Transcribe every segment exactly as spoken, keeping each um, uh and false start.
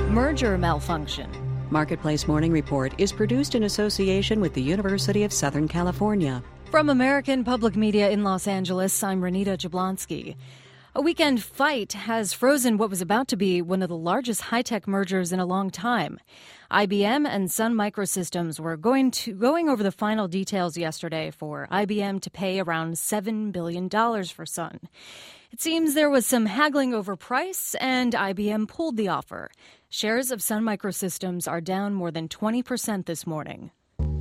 merger malfunction. Marketplace Morning Report is produced in association with the University of Southern California. From American Public Media in Los Angeles, I'm Renita Jablonski. A weekend fight has frozen what was about to be one of the largest high-tech mergers in a long time. I B M and Sun Microsystems were going to going over the final details yesterday for I B M to pay around seven billion dollars for Sun. It seems there was some haggling over price, and I B M pulled the offer. Shares of Sun Microsystems are down more than twenty percent this morning.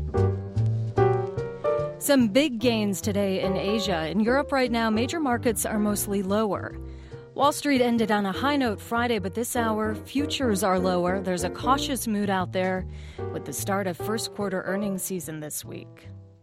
Some big gains today in Asia. In Europe right now, major markets are mostly lower. Wall Street ended on a high note Friday, but this hour, futures are lower. There's a cautious mood out there with the start of first quarter earnings season this week.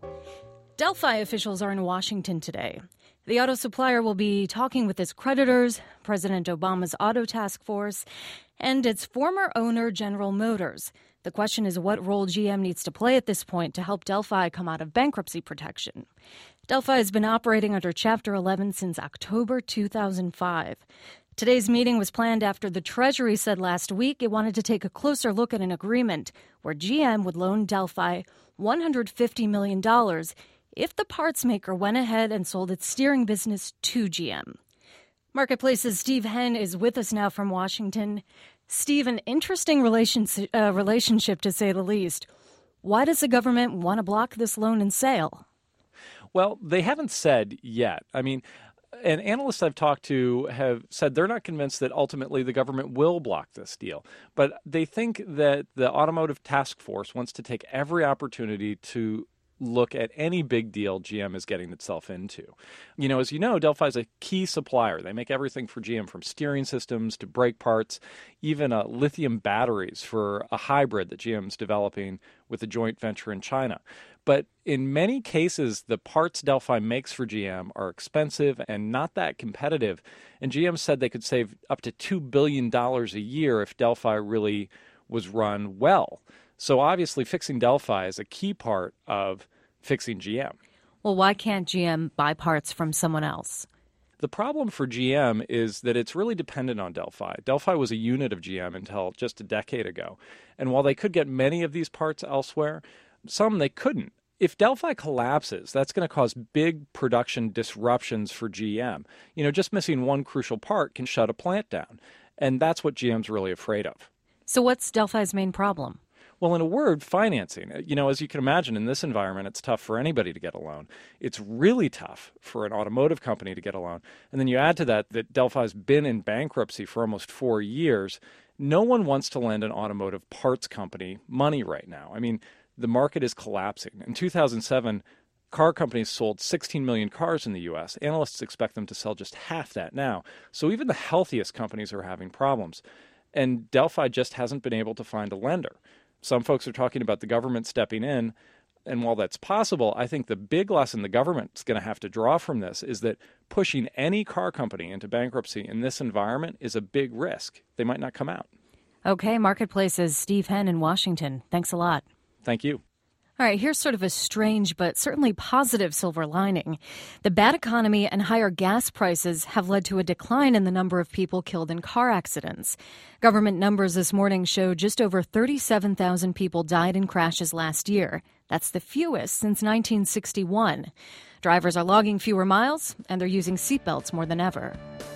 Delphi officials are in Washington today. The auto supplier will be talking with its creditors, President Obama's auto task force, and its former owner, General Motors. The question is what role G M needs to play at this point to help Delphi come out of bankruptcy protection. Delphi has been operating under Chapter eleven since October two thousand five. Today's meeting was planned after the Treasury said last week it wanted to take a closer look at an agreement where G M would loan Delphi one hundred fifty million dollars if the parts maker went ahead and sold its steering business to G M. Marketplace's Steve Henn is with us now from Washington. Steve, an interesting relationship, uh, relationship to say the least. Why does the government want to block this loan and sale? Well, they haven't said yet. I mean, and analysts I've talked to have said they're not convinced that ultimately the government will block this deal. But they think that the Automotive Task Force wants to take every opportunity to look at any big deal G M is getting itself into. You know, as you know, Delphi is a key supplier. They make everything for G M from steering systems to brake parts, even uh, lithium batteries for a hybrid that G M's developing with a joint venture in China. But in many cases, the parts Delphi makes for G M are expensive and not that competitive. And G M said they could save up to two billion dollars a year if Delphi really was run well. So obviously fixing Delphi is a key part of fixing G M. Well, why can't G M buy parts from someone else? The problem for G M is that it's really dependent on Delphi. Delphi was a unit of G M until just a decade ago. And while they could get many of these parts elsewhere, some they couldn't. If Delphi collapses, that's going to cause big production disruptions for G M. You know, just missing one crucial part can shut a plant down. And that's what G M's really afraid of. So what's Delphi's main problem? Well, in a word, financing. You know, as you can imagine, in this environment, it's tough for anybody to get a loan. It's really tough for an automotive company to get a loan. And then you add to that that Delphi's been in bankruptcy for almost four years. No one wants to lend an automotive parts company money right now. I mean, the market is collapsing. In two thousand seven, car companies sold sixteen million cars in the U S. Analysts expect them to sell just half that now. So even the healthiest companies are having problems. And Delphi just hasn't been able to find a lender. Some folks are talking about the government stepping in. And while that's possible, I think the big lesson the government's going to have to draw from this is that pushing any car company into bankruptcy in this environment is a big risk. They might not come out. Okay, Marketplace's Steve Henn in Washington. Thanks a lot. Thank you. All right, here's sort of a strange but certainly positive silver lining. The bad economy and higher gas prices have led to a decline in the number of people killed in car accidents. Government numbers this morning show just over thirty-seven thousand people died in crashes last year. That's the fewest since nineteen sixty-one. Drivers are logging fewer miles, and they're using seatbelts more than ever.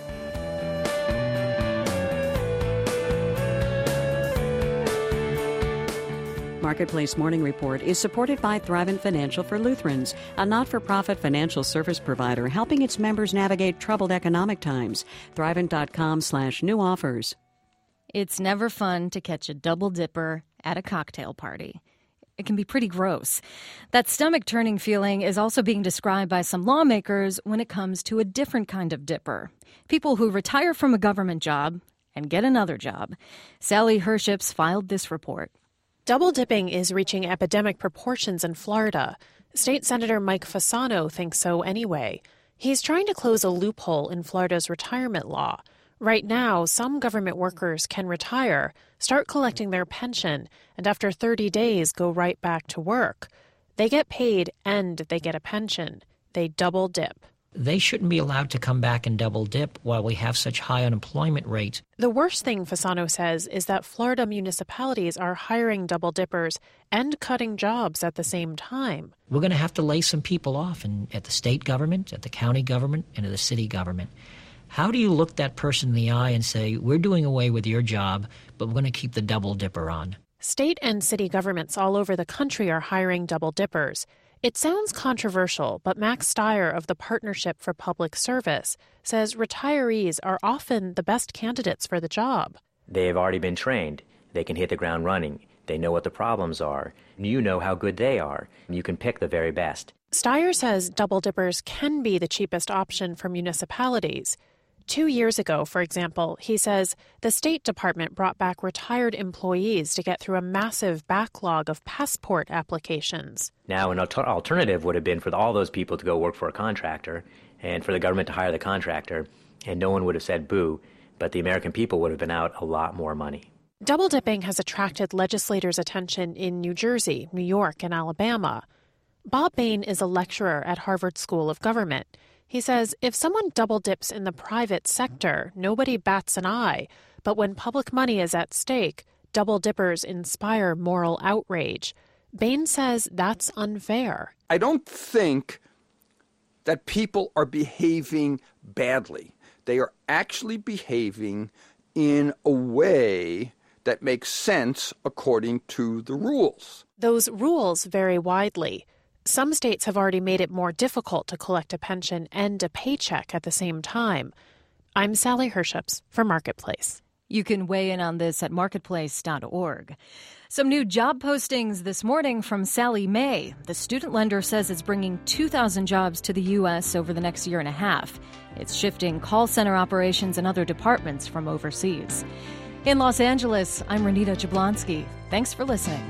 Marketplace Morning Report is supported by Thrivent Financial for Lutherans, a not-for-profit financial service provider helping its members navigate troubled economic times. Thrivent.com slash new offers. It's never fun to catch a double dipper at a cocktail party. It can be pretty gross. That stomach-turning feeling is also being described by some lawmakers when it comes to a different kind of dipper. People who retire from a government job and get another job. Sally Herships filed this report. Double dipping is reaching epidemic proportions in Florida. State Senator Mike Fasano thinks so anyway. He's trying to close a loophole in Florida's retirement law. Right now, some government workers can retire, start collecting their pension, and after thirty days go right back to work. They get paid and they get a pension. They double dip. They shouldn't be allowed to come back and double dip while we have such high unemployment rate. The worst thing, Fasano says, is that Florida municipalities are hiring double dippers and cutting jobs at the same time. We're going to have to lay some people off in, at the state government, at the county government, and at the city government. How do you look that person in the eye and say, we're doing away with your job, but we're going to keep the double dipper on? State and city governments all over the country are hiring double dippers. It sounds controversial, but Max Steyer of the Partnership for Public Service says retirees are often the best candidates for the job. They have already been trained. They can hit the ground running. They know what the problems are. You know how good they are. You can pick the very best. Steyer says double dippers can be the cheapest option for municipalities. Two years ago, for example, he says the State Department brought back retired employees to get through a massive backlog of passport applications. Now, an alter- alternative would have been for all those people to go work for a contractor and for the government to hire the contractor, and no one would have said boo, but the American people would have been out a lot more money. Double dipping has attracted legislators' attention in New Jersey, New York, and Alabama. Bob Bain is a lecturer at Harvard School of Government. He says if someone double dips in the private sector, nobody bats an eye. But when public money is at stake, double dippers inspire moral outrage. Bain says that's unfair. I don't think that people are behaving badly. They are actually behaving in a way that makes sense according to the rules. Those rules vary widely. Some states have already made it more difficult to collect a pension and a paycheck at the same time. I'm Sally Herships for Marketplace. You can weigh in on this at marketplace dot org. Some new job postings this morning from Sallie Mae. The student lender says it's bringing two thousand jobs to the U S over the next year and a half. It's shifting call center operations and other departments from overseas. In Los Angeles, I'm Renita Jablonski. Thanks for listening.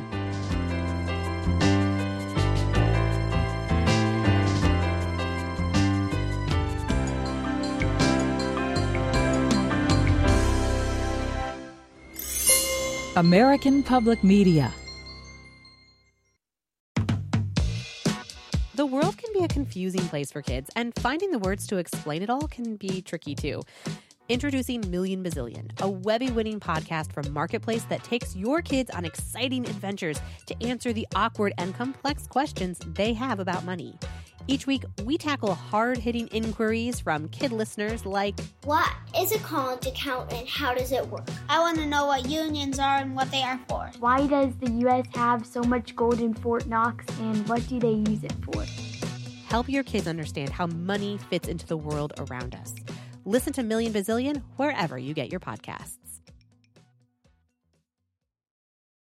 American Public Media. The world can be a confusing place for kids, and finding the words to explain it all can be tricky too. Introducing Million Bazillion, a Webby-winning podcast from Marketplace that takes your kids on exciting adventures to answer the awkward and complex questions they have about money. Each week, we tackle hard-hitting inquiries from kid listeners like, what is a college account and how does it work? I want to know what unions are and what they are for. Why does the U S have so much gold in Fort Knox and what do they use it for? Help your kids understand how money fits into the world around us. Listen to Million Bazillion wherever you get your podcasts.